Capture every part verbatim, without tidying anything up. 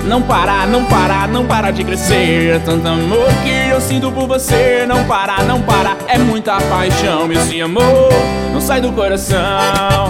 Não para, não para, não para de crescer. Tanto amor que eu sinto por você. Não para, não para, é muita paixão. Esse amor não sai do coração.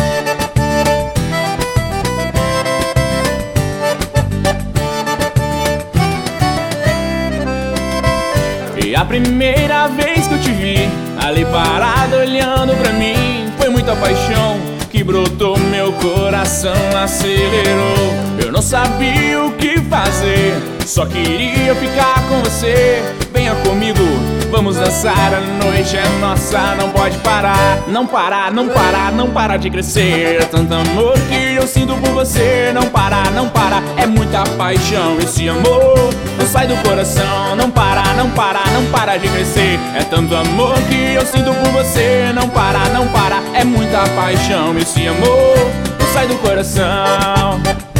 E a primeira vez que eu te vi ali parado olhando pra mim, foi muita paixão que brotou, meu coração acelerou. Eu não sabia o que fazer, só queria ficar com você. Venha comigo, vamos dançar, a noite é nossa, não pode parar. Não parar, não parar, não para de crescer. Tanto amor que eu sinto por você. Não para, não para, é muita paixão. Esse amor não sai do coração. Não para, não para, não para de crescer. É tanto amor que eu sinto por você. Não para, não para, é muita paixão. Esse amor não sai do coração.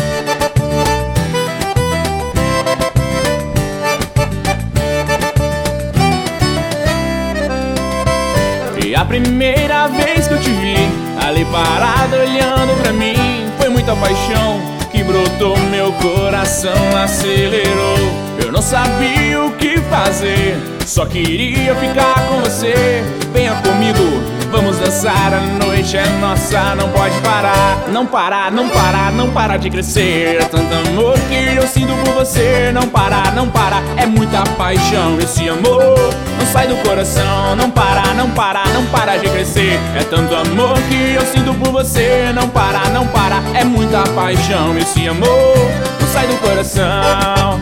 E a primeira vez que eu te vi ali parado olhando pra mim, foi muita paixão que brotou, meu coração acelerou. Eu não sabia o que fazer, só queria ficar com você. Venha comigo, vamos dançar, a noite é nossa, não pode parar. Não parar, não parar, não para de crescer. Tanto amor que eu sinto por você. Não parar, não para, é muita paixão. Esse amor não sai do coração. Não para, não para, não para de crescer. É tanto amor que eu sinto por você. Não parar, não para, é muita paixão. Esse amor não sai do coração.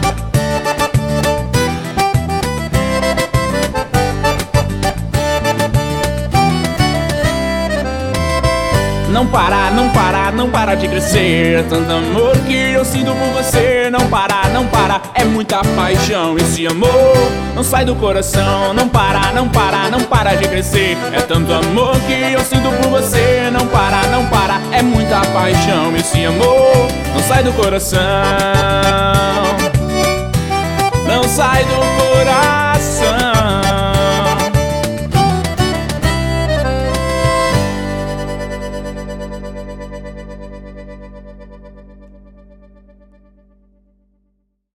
Não parar, não parar, não para de crescer. Tanto amor que eu sinto por você. Não parar, não para, é muita paixão. Esse amor não sai do coração. Não parar, não para, não para de crescer. É tanto amor que eu sinto por você. Não parar, não para, é muita paixão. Esse amor não sai do coração. Não sai do coração.